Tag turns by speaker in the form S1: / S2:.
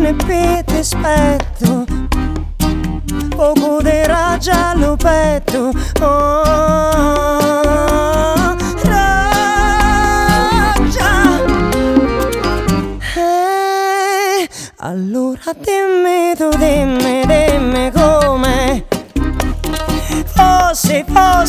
S1: e più ti aspetto, poco di ragia allo petto, oh, ragia. Allora dimmi tu, dimmi come fosse